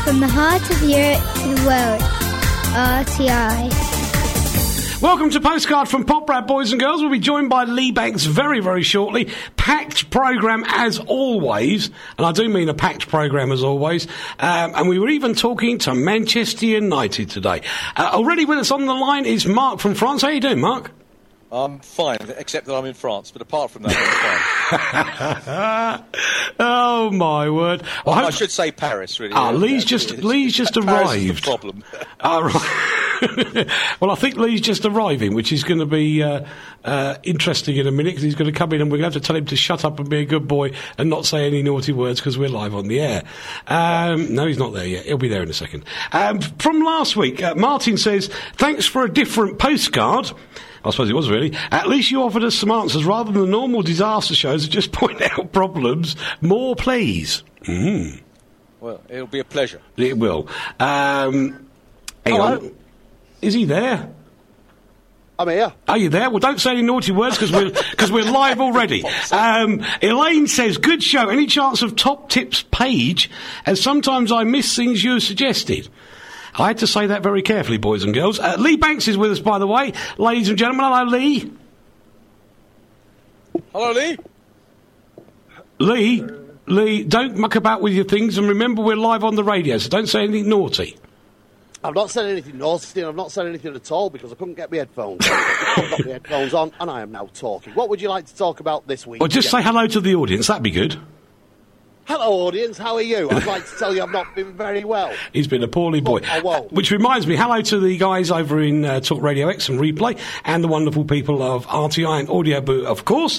From the heart of Europe to the world, RTI. Welcome to Postcard from Pop Rap, boys and girls. We'll be joined by Lee Banks very, very shortly. Packed programme as always, and I do mean a packed programme as always. And we were even talking to Manchester United today. Already with us on the line is Mark from France. How you doing, Mark? I'm fine, except that I'm in France. But apart from that, I'm fine. Oh my word! Well, I should say Paris, really. Lee's just arrived. Paris is the problem. Right. Well, I think Lee's just arriving, which is going to be interesting in a minute because he's going to come in and we're going to have to tell him to shut up and be a good boy and not say any naughty words because we're live on the air. No, he's not there yet. He'll be there in a second. From last week, Martin says, thanks for a different postcard. I suppose it was, really. At least you offered us some answers rather than the normal disaster shows that just point out problems. More, please. Well, it'll be a pleasure. It will. Hang on. Is he there? I'm here. Are you there? Well, don't say any naughty words because we're live already. Elaine says, good show. Any chance of Top Tips page? As sometimes I miss things you have suggested. I had to say that very carefully, boys and girls. Lee Banks is with us, by the way. Ladies and gentlemen, hello, Lee. Hello, Lee. Lee, don't muck about with your things, and remember we're live on the radio, so don't say anything naughty. I've not said anything naughty, and I've not said anything at all because I couldn't get my headphones on. I've got my headphones on, and I am now talking. What would you like to talk about this week? Well, just say hello to the audience, that'd be good. Hello, audience, how are you? I'd like to tell you I've not been very well. He's been a poorly boy. I won't. Which reminds me, hello to the guys over in Talk Radio X and Replay, and the wonderful people of RTI and Audio Boot, of course.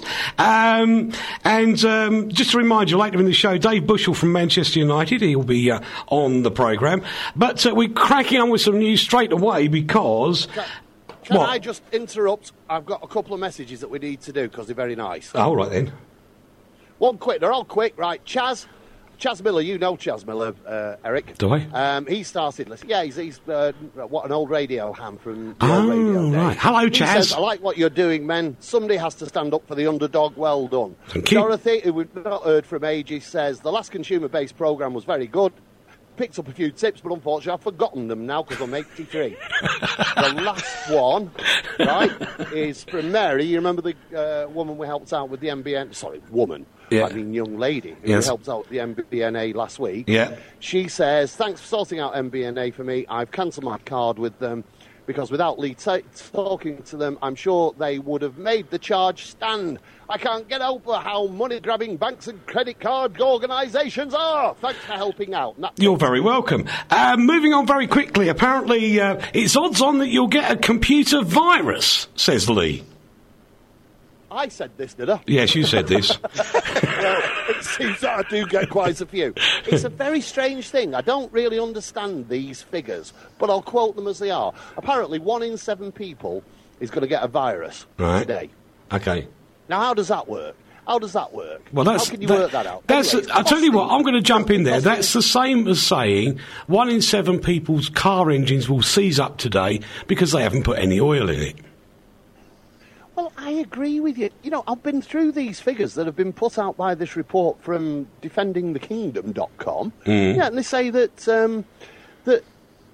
Just to remind you, later in the show, Dave Bushell from Manchester United, he'll be on the programme. But we're cracking on with some news straight away because... Can I just interrupt? I've got a couple of messages that we need to do because they're very nice. All right, then. One quick, they're all quick, right? Chaz Miller, you know Chaz Miller, Eric. Do I? He started listening. Yeah, he's what, an old radio ham from the old radio days. Right. Hello, Chaz. He says, I like what you're doing, men. Somebody has to stand up for the underdog. Well done. Thank you. Dorothy, who we've not heard from ages, says, the last consumer-based programme was very good. Picked up a few tips, but unfortunately I've forgotten them now because I'm 83. The last one, right, is from Mary. You remember the woman we helped out with the MBN? Sorry, woman. Yeah. I mean, young lady who Yes. helped out with the MBNA last week. Yeah. She says, thanks for sorting out MBNA for me. I've cancelled my card with them because without Lee talking to them, I'm sure they would have made the charge stand. I can't get over how money-grabbing banks and credit card organisations are. Thanks for helping out. You're very welcome. Moving on very quickly, apparently it's odds on that you'll get a computer virus, says Lee. I said this, did I? Yes, you said this. Well, it seems that I do get quite a few. It's a very strange thing. I don't really understand these figures, but I'll quote them as they are. Apparently, 1 in 7 people is going to get a virus today. Okay. Now, how does that work? How does that work? Well, how can you work that out? Anyway, I'll tell you what, I'm going to jump in there. That's the same as saying 1 in 7 people's car engines will seize up today because they haven't put any oil in it. Well, I agree with you. You know, I've been through these figures that have been put out by this report from defendingthekingdom.com. Yeah, and they say that that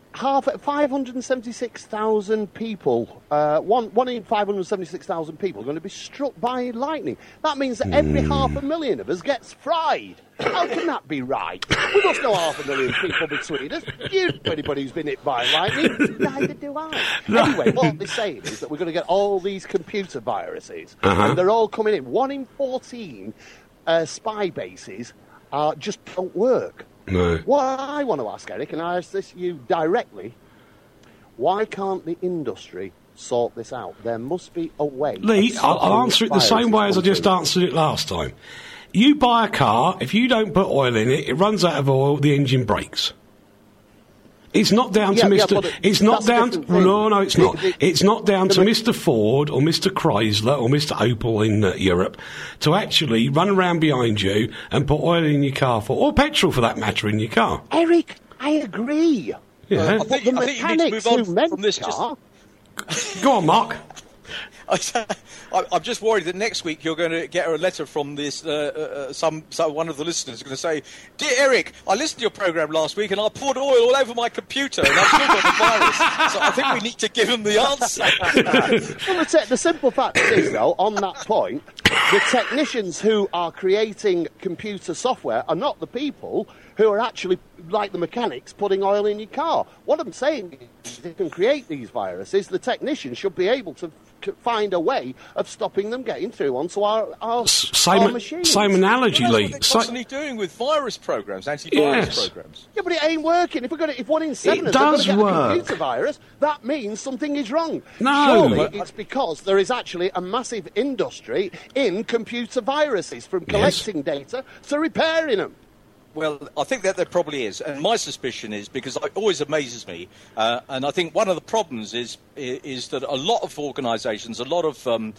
576,000 people, one in 576,000 people are going to be struck by lightning. That means that every 500,000 of us gets fried. How can that be right? We must know 500,000 people between us. You know anybody who's been hit by lightning? Neither do I. Anyway, what they're saying is that we're going to get all these computer viruses, and they're all coming in. 1 in 14 spy bases just don't work. No. What I want to ask, Eric, and I ask this you directly, why can't the industry sort this out? There must be a way. Lee, I'll answer it the same way as I just answered it last time. You buy a car, if you don't put oil in it, it runs out of oil, the engine breaks. It's not down to Mr. It's not down to... No, it's not. It's not down to Mr. Ford or Mr. Chrysler or Mr. Opel in Europe to actually run around behind you and put oil in your car or petrol for that matter in your car. Eric, I agree. Yeah. I think you need to move on from this. Go on, Mark. I'm just worried that next week you're going to get a letter from this some one of the listeners going to say, "Dear Eric, I listened to your programme last week and I poured oil all over my computer and I've still got the virus." So I think we need to give them the answer. Well, the simple fact is, though, on that point, the technicians who are creating computer software are not the people who are actually, like the mechanics, putting oil in your car. What I'm saying is, if they can create these viruses, the technicians should be able to find a way of stopping them getting through onto our machines. Same analogy, Well, Lee. that's what they're constantly doing with virus programs, antivirus programs. Yeah, but it ain't working. If 1 in 7 of them are going to get a computer virus, that means something is wrong. No. Surely it's because there is actually a massive industry in computer viruses, from collecting data to repairing them. Well, I think that there probably is, and my suspicion is, because it always amazes me, and I think one of the problems is that a lot of organisations, a lot of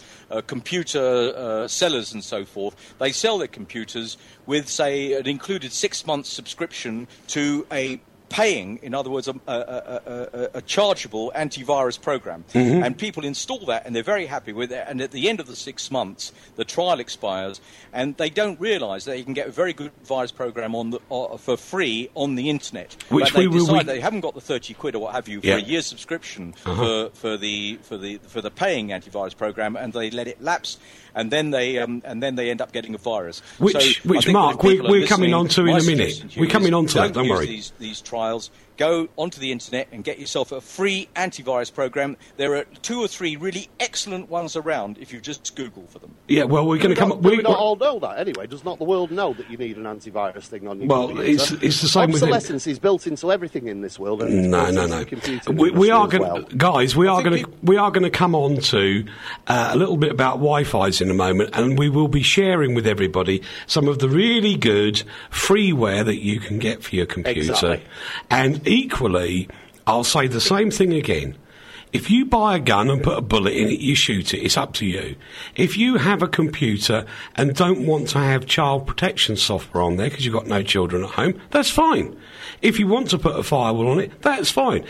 computer sellers and so forth, they sell their computers with, say, an included 6-month subscription to a paying, in other words, a chargeable antivirus program. Mm-hmm. And people install that and they're very happy with it. And at the end of the 6 months, the trial expires and they don't realise that you can get a very good virus program for free on the internet. Which but they decide they haven't got the 30 quid or what have you for a year's subscription for the paying antivirus program, and they let it lapse. And then they end up getting a virus. Which Mark, we're coming on to in a minute. We're coming on to that, don't worry. These trials, go onto the internet and get yourself a free antivirus program. There are 2 or 3 really excellent ones around if you just Google for them. Yeah, well, we're going to come... We not all know that anyway. Does not the world know that you need an antivirus thing on your computer? It's the same with... Obsolescence is built into everything in this world. No. We are going to... Guys, we are going to come on to a little bit about Wi-Fi's in a moment, and we will be sharing with everybody some of the really good freeware that you can get for your computer. Exactly. And equally, I'll say the same thing again. If you buy a gun and put a bullet in it, you shoot it. It's up to you. If you have a computer and don't want to have child protection software on there because you've got no children at home, that's fine. If you want to put a firewall on it, that's fine.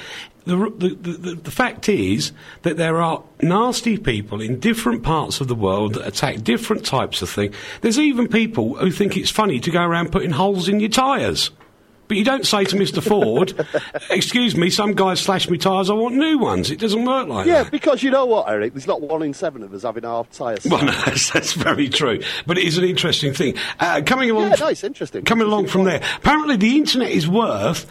The fact is that there are nasty people in different parts of the world that attack different types of things. There's even people who think it's funny to go around putting holes in your tyres. But you don't say to Mr. Ford, excuse me, some guys slashed my tyres, I want new ones. It doesn't work like that. Yeah, because you know what, Eric? There's not 1 in 7 of us having half tyres. Well, no, that's very true. But it is an interesting thing. Coming along from there, apparently the internet is worth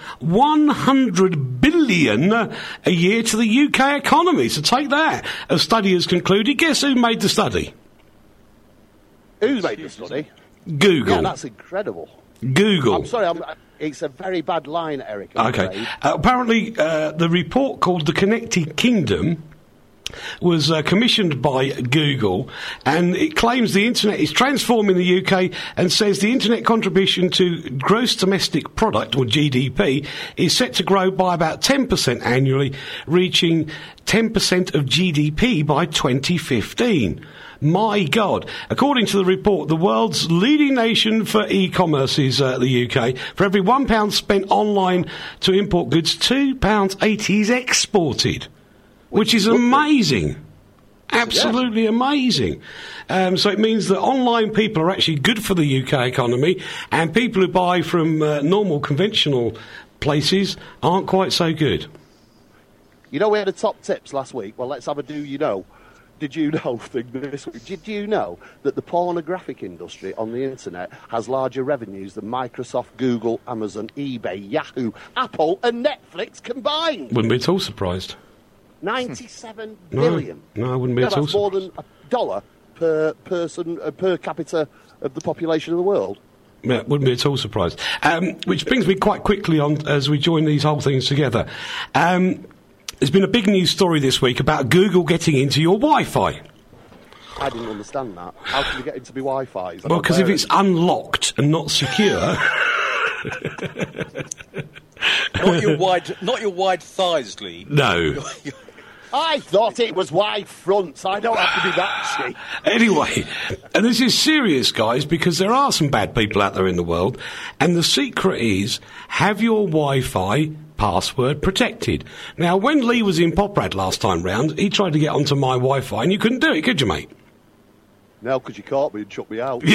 100 billion a year to the UK economy. So take that. A study has concluded. Guess who made the study? Who's made the study? Google. Yeah, that's incredible. Google. I'm sorry, it's a very bad line, Eric. Okay. Apparently, the report called The Connected Kingdom was commissioned by Google, and it claims the internet is transforming the UK and says the internet contribution to gross domestic product, or GDP, is set to grow by about 10% annually, reaching 10% of GDP by 2015. My God. According to the report, the world's leading nation for e-commerce is the UK. For every £1 spent online to import goods, £2.80 is exported, which is amazing. Absolutely amazing. So it means that online people are actually good for the UK economy, and people who buy from normal, conventional places aren't quite so good. You know, we had the top tips last week. Well, let's have a do you know. Did you know thing this week? Did you know that the pornographic industry on the internet has larger revenues than Microsoft, Google, Amazon, eBay, Yahoo, Apple and Netflix combined? Wouldn't be at all surprised. 97 billion. No, I wouldn't be at all surprised. That's more than $1 per person, per capita of the population of the world. Yeah, wouldn't be at all surprised. Which brings me quite quickly on as we join these whole things together. There's been a big news story this week about Google getting into your Wi-Fi. I didn't understand that. How can you get into my Wi-Fi? Well, because if it's unlocked and not secure... not your wide thighs, Lee. No. I thought it was wide fronts. I don't have to be that cheap. Anyway, and this is serious, guys, because there are some bad people out there in the world, and the secret is have your Wi-Fi password protected. Now, when Lee was in Poprad last time round, he tried to get onto my Wi-Fi, and you couldn't do it, could you, mate? No, because you caught me and chucked me out.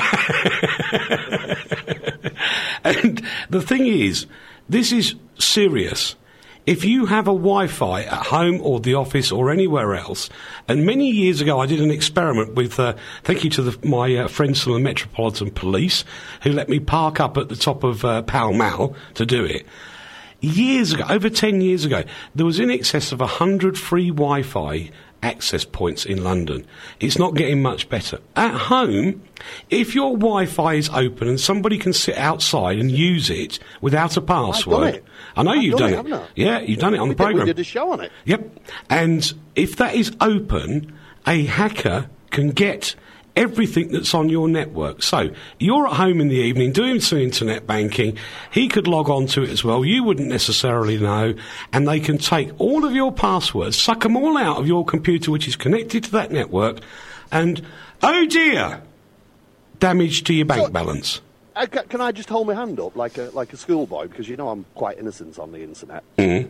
And the thing is, this is serious. If you have a Wi-Fi at home or the office or anywhere else, and many years ago I did an experiment with, thank you to my friends from the Metropolitan Police, who let me park up at the top of Pall Mall to do it. Years ago, over 10 years ago, there was in excess of 100 free Wi-Fi access points in London. It's not getting much better. At home, if your Wi-Fi is open and somebody can sit outside and use it without a password... I've done it. I know you've done it. Haven't I? Yeah, you've done it on the programme. We did a show on it. Yep. And if that is open, a hacker can get everything that's on your network. So, you're at home in the evening doing some internet banking, he could log on to it as well, you wouldn't necessarily know, and they can take all of your passwords, suck them all out of your computer which is connected to that network, and, oh dear, damage to your bank balance. Can I just hold my hand up like a schoolboy, because you know I'm quite innocent on the internet.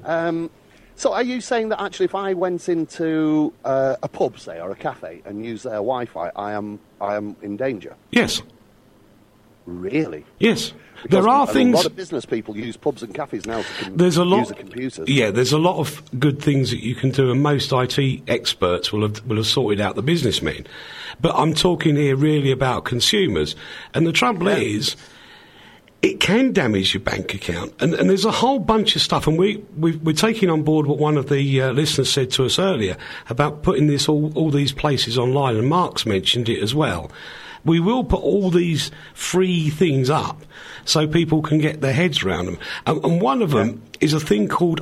So are you saying that actually if I went into a pub, say, or a cafe and used their Wi-Fi, I am in danger? Yes. Really? Yes. Because there are things... A lot of business people use pubs and cafes now to use the computers. Yeah, there's a lot of good things that you can do, and most IT experts will have sorted out the businessmen. But I'm talking here really about consumers. And the trouble is... it can damage your bank account, and there's a whole bunch of stuff, and we're taking on board what one of the listeners said to us earlier about putting this all these places online, and Mark's mentioned it as well. We will put all these free things up so people can get their heads around them, and one of them is a thing called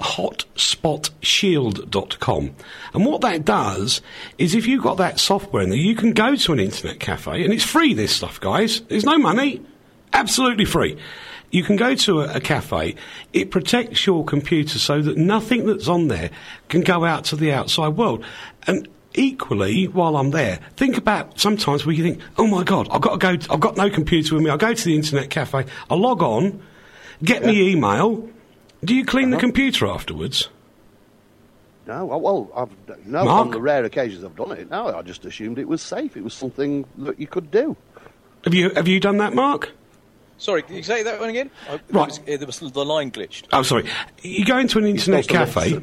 hotspotshield.com, and what that does is if you've got that software in there, you can go to an internet cafe, and it's free, this stuff, guys, there's no money. Absolutely free. You can go to a cafe. It protects your computer so that nothing that's on there can go out to the outside world. And equally, while I'm there, think about sometimes where you think, oh my God, I've got no computer with me. I'll go to the internet cafe. I'll log on, get me email. Do you clean the computer afterwards? No, well, Mark? On the rare occasions I've done it. No, I just assumed it was safe. It was something that you could do. Have you done that, Mark? Sorry, can you say that one again? Right. There was the line glitched. Oh, sorry. You go into an internet cafe.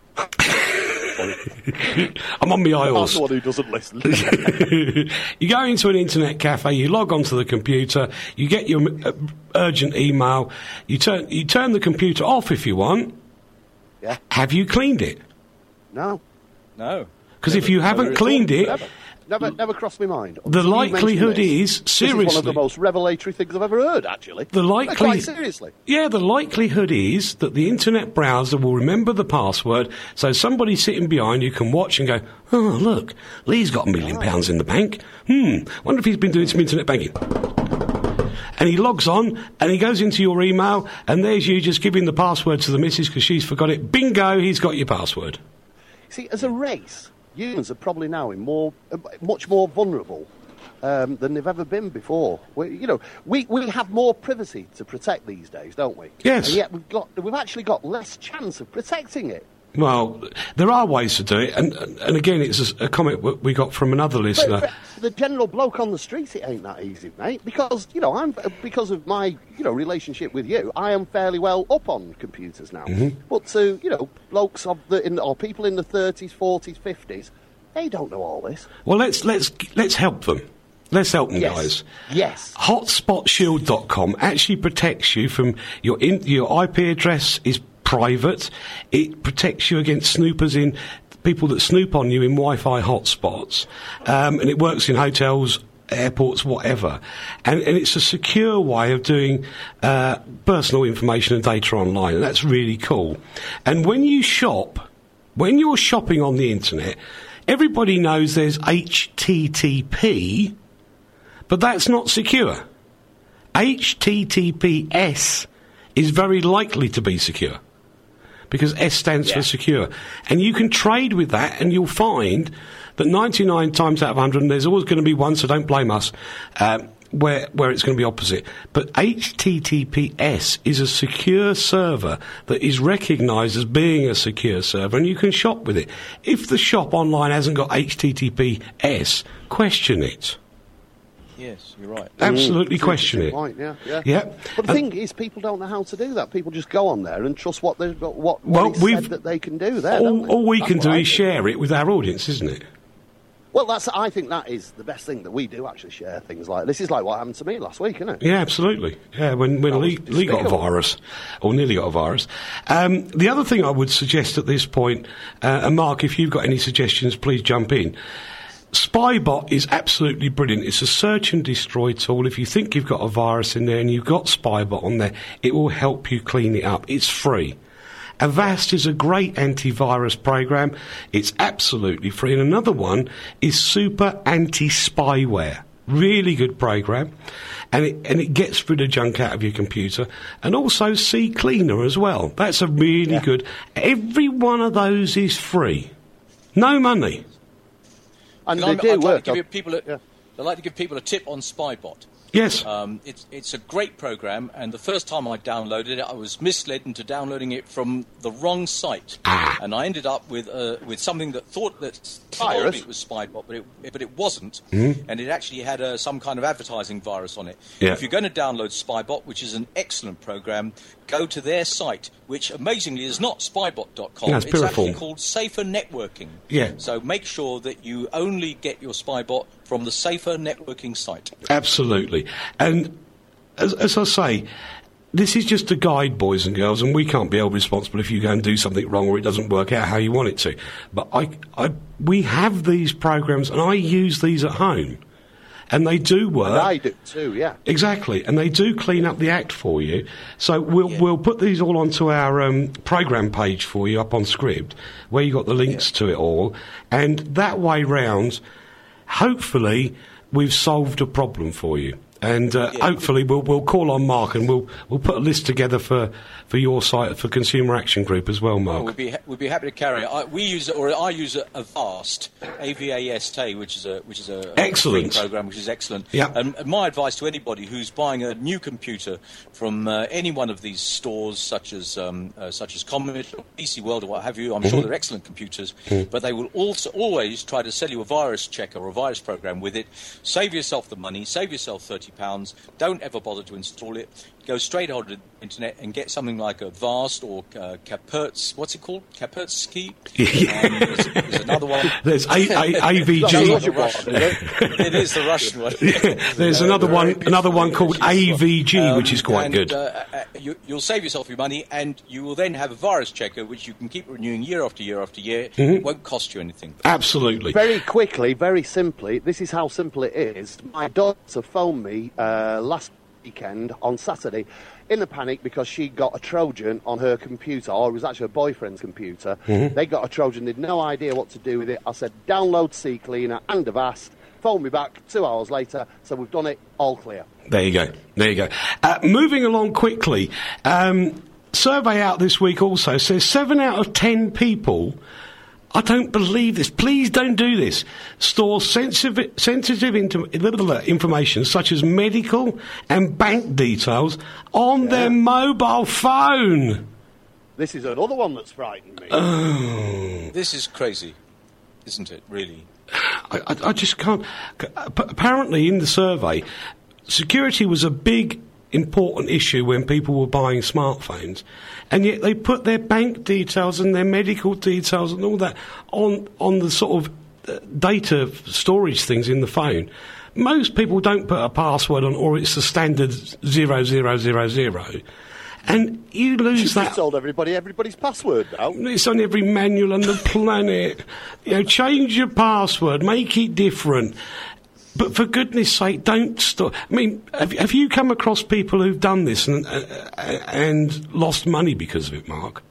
I'm on my aisles. I'm the one who doesn't listen. You go into an internet cafe, you log onto the computer, you get your urgent email, you turn the computer off if you want. Yeah. Have you cleaned it? No. Because if you haven't cleaned it... Never crossed my mind. The likelihood is, seriously... This is one of the most revelatory things I've ever heard, actually. Quite seriously. Yeah, the likelihood is that the internet browser will remember the password, so somebody sitting behind you can watch and go, oh, look, Lee's got £1 million in the bank. Wonder if he's been doing some internet banking. And he logs on, and he goes into your email, and there's you just giving the password to the missus because she's forgot it. Bingo, he's got your password. See, as a race... humans are probably now much more vulnerable than they've ever been before. We have more privacy to protect these days, don't we? Yes. And yet we've actually got less chance of protecting it. Well, there are ways to do it, and again, it's a comment we got from another listener. But the general bloke on the street, it ain't that easy, mate. Because because of my relationship with you, I am fairly well up on computers now. Mm-hmm. But to blokes or people in the 30s, 40s, 50s, they don't know all this. Well, let's help them. Let's help them, guys. Yes. Hotspotshield.com actually protects you from your IP address is private. It protects you against snoopers in people that snoop on you in Wi-Fi hotspots, and it works in hotels, airports, whatever. And it's a secure way of doing personal information and data online, and that's really cool. And when you're shopping on the internet, everybody knows there's HTTP, but that's not secure. HTTPS is very likely to be secure, because S stands for secure. And you can trade with that, and you'll find that 99 times out of 100, and there's always going to be one, so don't blame us, where it's going to be opposite. But HTTPS is a secure server that is recognised as being a secure server, and you can shop with it. If the shop online hasn't got HTTPS, question it. Yes, you're right. Absolutely question it. Point, yeah. Yeah. But the thing is, people don't know how to do that. People just go on there and trust what they've got, what we've said that they can do there. don't they? All we That's can what do I is think. share it with our audience, isn't it? Well, I think that is the best thing that we do, actually share things like this. Is like what happened to me last week, isn't it? Yeah, absolutely. Yeah, when Lee got a despicable. virus, or nearly got a virus. The other thing I would suggest at this point, and Mark, if you've got any suggestions, please jump in. Spybot is absolutely brilliant. It's a search and destroy tool. If you think you've got a virus in there and you've got Spybot on there, it will help you clean it up. It's free. Avast is a great antivirus program. It's absolutely free. And another one is Super Anti-Spyware. Really good program. And it gets rid of junk out of your computer. And also CCleaner as well. That's a really good. Every one of those is free. No money. And I'd they do like work. to give people I'd like to give people a tip on Spybot. Yes. It's a great program, and the first time I downloaded it, I was misled into downloading it from the wrong site, and I ended up with something that told me it was Spybot, but it wasn't, and it actually had some kind of advertising virus on it. Yeah. If you're going to download Spybot, which is an excellent program, go to their site, which amazingly is not spybot.com. Yeah, it's it's actually Piriform. called Safer Networking. Yeah. So make sure that you only get your Spybot from the Safer Networking site. Absolutely. And as I say, this is just a guide, boys and girls, and we can't be held responsible if you go and do something wrong or it doesn't work out how you want it to. But we have these programs, and I use these at home. And they do work. And I do too, yeah. Exactly, and they do clean up the act for you. So we'll put these all onto our program page for you up on Scribd, where you got the links to it all. And that way round, hopefully, we've solved a problem for you. And hopefully we'll call on Mark and we'll put a list together for your site, for Consumer Action Group as well, Mark. Well, we'd be happy to carry it. I use Avast, A-V-A-S-T, which is a Excellent. free program, which is excellent. Yeah. And my advice to anybody who's buying a new computer from any one of these stores, such as Comet or PC World or what have you, I'm sure they're excellent computers, but they will also always try to sell you a virus checker or a virus program with it. Save yourself the money, save yourself £30. Don't ever bother to install it. Go straight onto the internet and get something like a Avast or Kaspersky. What's it called? Kaspersky. There's another one. There's AVG. It is the Russian one. There's another one called AVG, which is quite good. You'll save yourself your money, and you will then have a virus checker, which you can keep renewing year after year after year. It won't cost you anything. Absolutely. Very quickly, very simply, this is how simple it is. My daughter phoned me last weekend on Saturday in a panic because she got a Trojan on her computer, or it was actually her boyfriend's computer. They got a Trojan, they'd no idea what to do with it. I said, download CCleaner and Avast. Phone me back 2 hours later, so we've done it, all clear. There you go. Moving along quickly, survey out this week also says 7 out of 10 people, I don't believe this, please don't do this, store sensitive information such as medical and bank details on their mobile phone. This is another one that's frightened me. This is crazy, isn't it, really? I just can't. Apparently, in the survey, security was a big, important issue when people were buying smartphones, and yet they put their bank details and their medical details and all that on the sort of data storage things in the phone. Most people don't put a password on, or it's the standard 0000. And you lose that. You've told everybody's password now. It's on every manual on the planet. Change your password, make it different. But for goodness sake, don't stop. I mean, have you come across people who've done this and lost money because of it, Mark?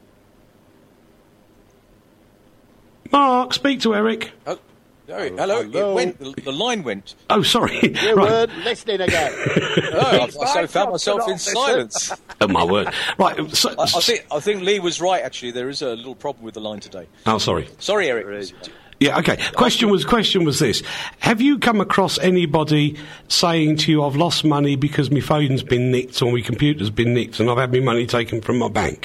Mark, speak to Eric. Oh, hello. It went. The line went. Oh, sorry. You weren't listening again. I found myself in silence. Oh, my word. Right. I think Lee was right, actually. There is a little problem with the line today. Oh, sorry. Sorry, Eric. Yeah, okay. Question was this. Have you come across anybody saying to you, I've lost money because my phone's been nicked or my computer's been nicked and I've had my money taken from my bank?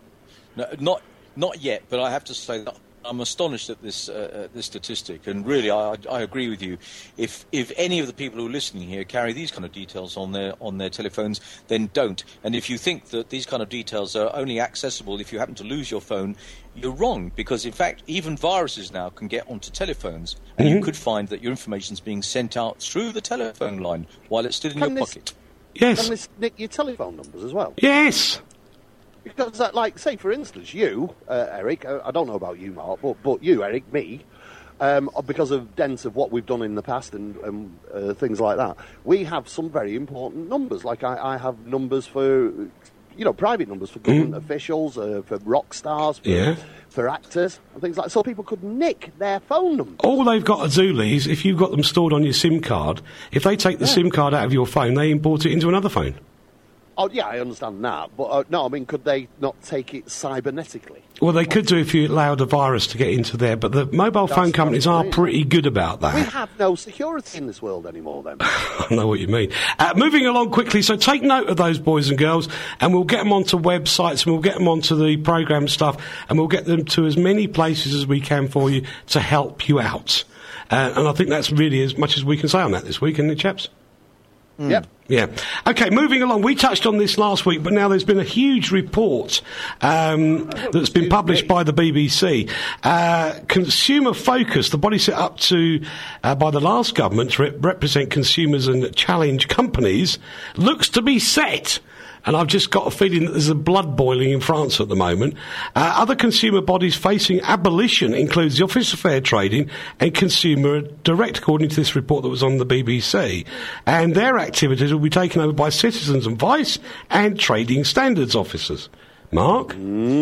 No, not yet, but I have to say that I'm astonished at this statistic, and really, I agree with you. If any of the people who are listening here carry these kind of details on their telephones, then don't. And if you think that these kind of details are only accessible if you happen to lose your phone, you're wrong, because in fact, even viruses now can get onto telephones, and you could find that your information is being sent out through the telephone line while it's still in your pocket. Yes. Can this nick your telephone numbers as well? Yes. Because, like, say, for instance, you, Eric, I don't know about you, Mark, but you, Eric, me, because of dents of what we've done in the past and things like that, we have some very important numbers. Like, I have numbers for, private numbers for government officials, for rock stars, for actors, and things like that. So people could nick their phone number. All they've got to do, Lee, is if you've got them stored on your SIM card, if they take the SIM card out of your phone, they import it into another phone. Oh, yeah, I understand that. But, no, I mean, could they not take it cybernetically? Well, they could do if you allowed a virus to get into there, but the mobile phone companies are pretty good about that. We have no security in this world anymore, then. I know what you mean. Moving along quickly, so take note of those boys and girls, and we'll get them onto websites, and we'll get them onto the programme stuff, and we'll get them to as many places as we can for you to help you out. And I think that's really as much as we can say on that this week, isn't it, chaps? Yep. Yeah. Okay, moving along. We touched on this last week, but now there's been a huge report that's been published by the BBC. Consumer Focus, the body set up by the last government to represent consumers and challenge companies, looks to be set. And I've just got a feeling that there's a blood boiling in France at the moment. Other consumer bodies facing abolition includes the Office of Fair Trading and Consumer Direct, according to this report that was on the BBC. And their activities will be taken over by Citizens and Vice and Trading Standards officers. Mark?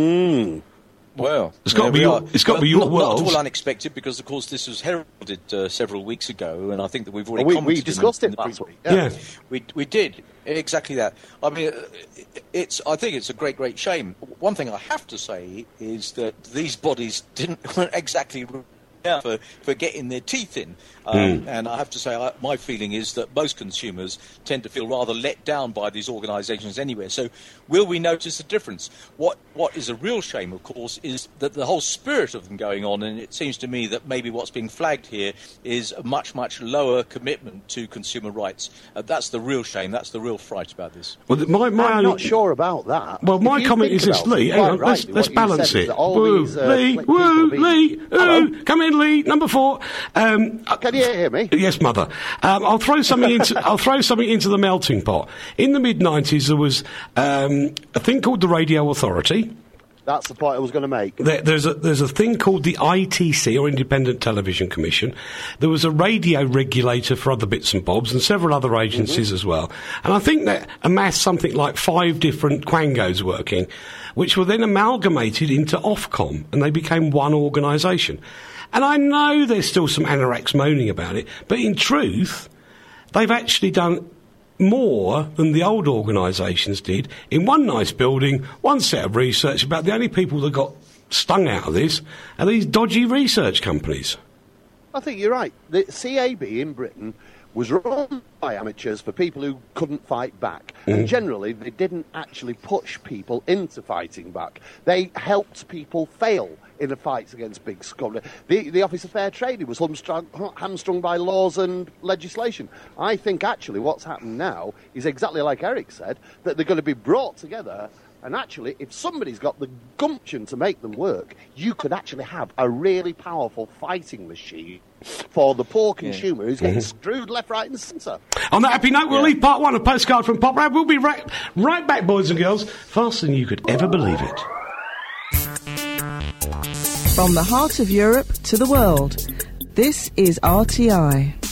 Well, it's got to be your world. Not at all unexpected, because of course this was heralded several weeks ago, and I think that we've already we discussed it last week. Yeah. We did exactly that. I mean, I think it's a great shame. One thing I have to say is that these bodies weren't exactly for getting their teeth in. And I have to say, my feeling is that most consumers tend to feel rather let down by these organisations anyway. So will we notice a difference? What is a real shame, of course, is that the whole spirit of them going on, and it seems to me that maybe what's being flagged here is a much lower commitment to consumer rights. That's the real shame. That's the real fright about this. Well, I'm not sure about that. Well, my comment is this, Lee. Hang on, let's balance it. Woo, Lee, woo, Lee, ooh, come in, Lee, number 4. Can you hear me? Yes, Mother. I'll throw something into the melting pot. In the mid-90s, there was a thing called the Radio Authority. That's the point I was going to make. There's a thing called the ITC, or Independent Television Commission. There was a radio regulator for other bits and bobs, and several other agencies as well. And I think that amassed something like 5 different quangos working, which were then amalgamated into Ofcom, and they became one organisation. And I know there's still some anoraks moaning about it, but in truth, they've actually done more than the old organisations did in one nice building, one set of research. About the only people that got stung out of this are these dodgy research companies. I think you're right. The CAB in Britain was run by amateurs for people who couldn't fight back. And generally, they didn't actually push people into fighting back. They helped people fail in the fights against big scum. The Office of Fair Trading was hamstrung by laws and legislation. I think actually what's happened now is exactly like Eric said, that they're going to be brought together. And actually, if somebody's got the gumption to make them work, you could actually have a really powerful fighting machine for the poor consumer who's getting screwed left, right and centre. On that happy note, we'll leave part 1 of Postcard from Pop Rad. We'll be right back, boys and girls, faster than you could ever believe it. From the heart of Europe to the world, this is RTI.